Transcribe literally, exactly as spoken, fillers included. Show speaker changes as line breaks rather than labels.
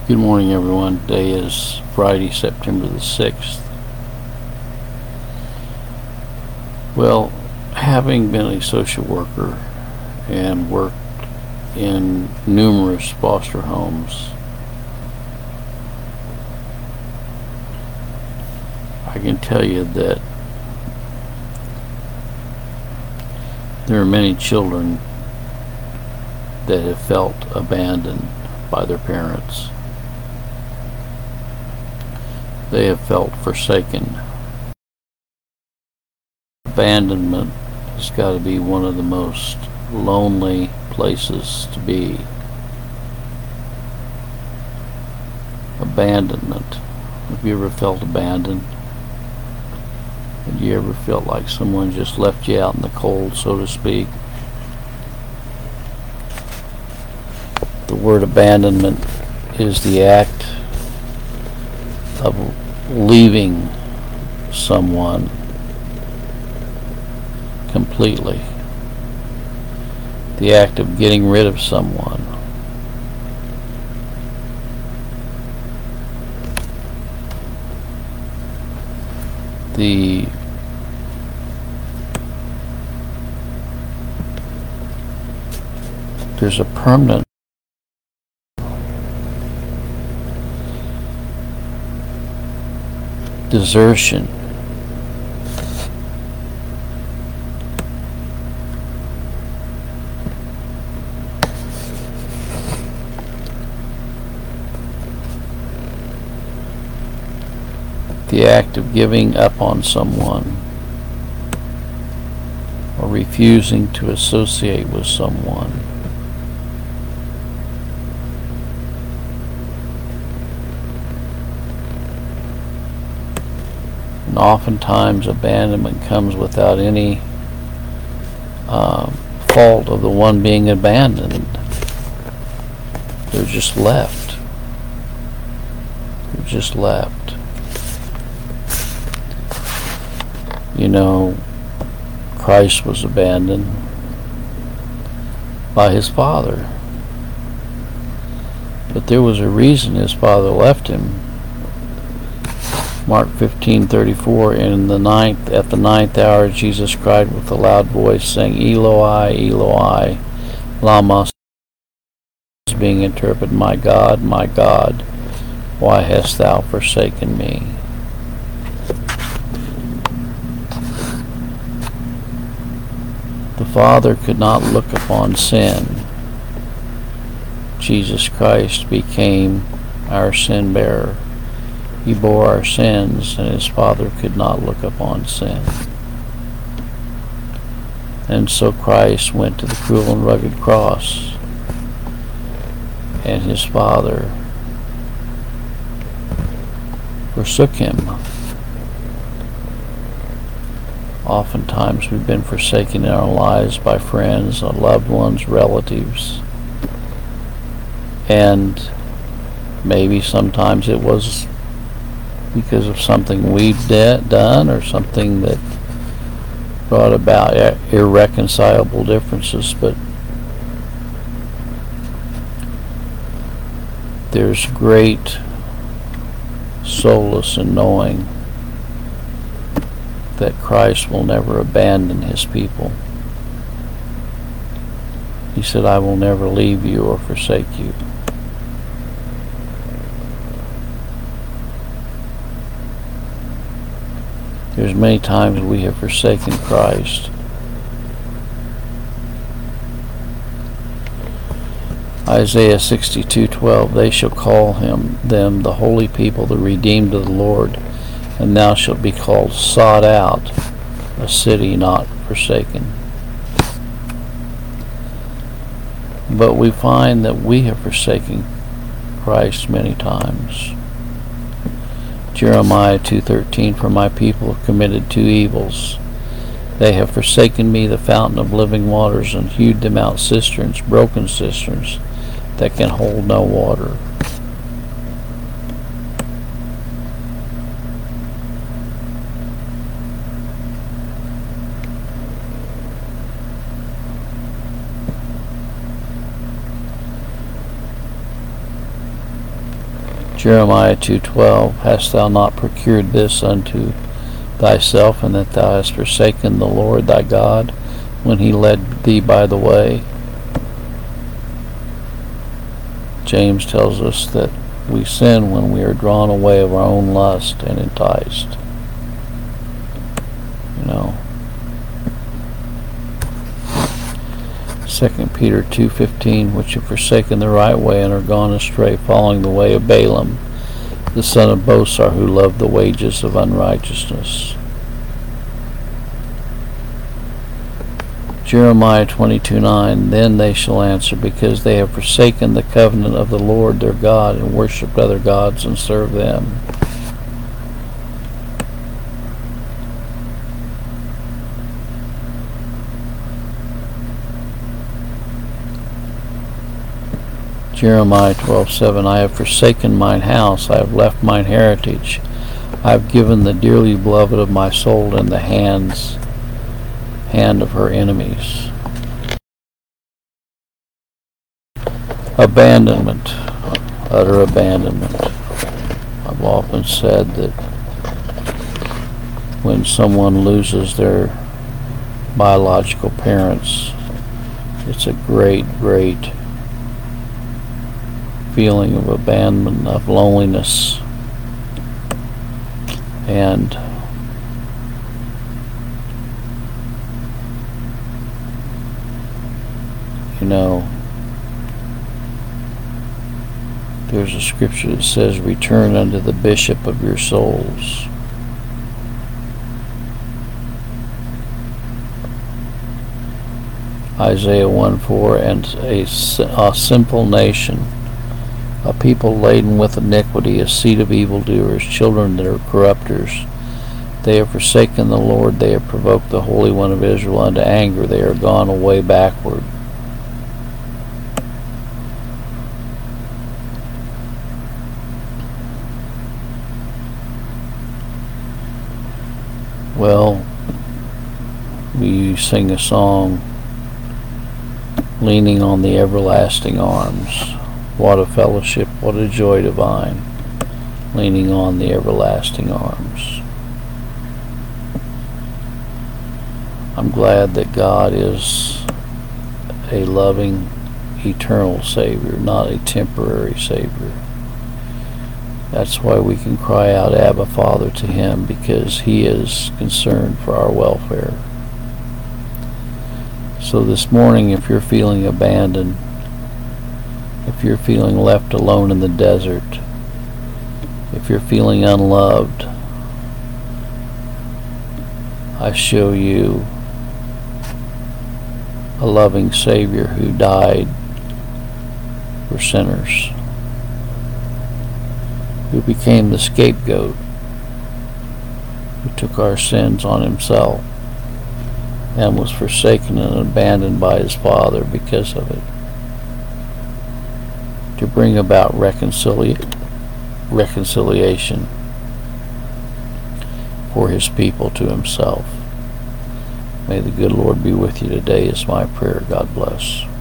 Good morning, everyone. Today is Friday, September the sixth. Well, having been a social worker and worked in numerous foster homes, I can tell you that there are many children that have felt abandoned by their parents. They have felt forsaken. Abandonment has got to be one of the most lonely places to be. Abandonment. Have you ever felt abandoned? Have you ever felt like someone just left you out in the cold, so to speak? The word abandonment is the act of leaving someone completely. The act of getting rid of someone. The there's a permanent desertion. The act of giving up on someone or refusing to associate with someone. And oftentimes abandonment comes without any uh, fault of the one being abandoned. They're just left. They're just left. You know, Christ was abandoned by his Father. But there was a reason his Father left him. Mark fifteen thirty-four, in the ninth, at the ninth hour, Jesus cried with a loud voice, saying, Eloi, Eloi, lama, being interpreted, My God, my God, why hast thou forsaken me? The Father could not look upon sin. Jesus Christ became our sin bearer. He bore our sins, and his Father could not look upon sin. And so Christ went to the cruel and rugged cross, and his Father forsook him. Oftentimes we've been forsaken in our lives by friends, loved ones, relatives, and maybe sometimes it was because of something we've de- done or something that brought about irreconcilable differences, but there's great solace in knowing that Christ will never abandon his people. He said, I will never leave you or forsake you. There's many times we have forsaken Christ. Isaiah sixty-two twelve, they shall call him them the holy people, the redeemed of the Lord, and thou shalt be called sought out, a city not forsaken. But we find that we have forsaken Christ many times. Jeremiah two thirteen, for my people have committed two evils. They have forsaken me, the fountain of living waters, and hewed them out cisterns, broken cisterns, that can hold no water. Jeremiah two twelve, hast thou not procured this unto thyself, and that thou hast forsaken the Lord thy God, when he led thee by the way? James tells us that we sin when we are drawn away of our own lust and enticed. You know. Second Peter two fifteen, which have forsaken the right way and are gone astray, following the way of Balaam, the son of Bosor, who loved the wages of unrighteousness. Jeremiah twenty-two nine, then they shall answer, because they have forsaken the covenant of the Lord their God, and worshipped other gods and served them. Jeremiah twelve seven, I have forsaken mine house, I have left mine heritage, I have given the dearly beloved of my soul in the hands hand of her enemies. Abandonment, utter abandonment. I've often said that when someone loses their biological parents, it's a great, great feeling of abandonment, of loneliness, and you know, there's a scripture that says, return unto the bishop of your souls. Isaiah one four, and a, a simple nation, a people laden with iniquity, a seed of evildoers, children that are corrupters. They have forsaken the Lord, they have provoked the Holy One of Israel unto anger, they are gone away backward. Well, we sing a song, leaning on the everlasting arms. What a fellowship, what a joy divine, leaning on the everlasting arms. I'm glad that God is a loving, eternal Savior, not a temporary Savior. That's why we can cry out, Abba, Father, to Him, because He is concerned for our welfare. So this morning, if you're feeling abandoned, if you're feeling left alone in the desert, if you're feeling unloved, I show you a loving Savior who died for sinners, who became the scapegoat, who took our sins on Himself and was forsaken and abandoned by His Father because of it, to bring about reconcilia- reconciliation for His people to Himself. May the good Lord be with you today is my prayer. God bless.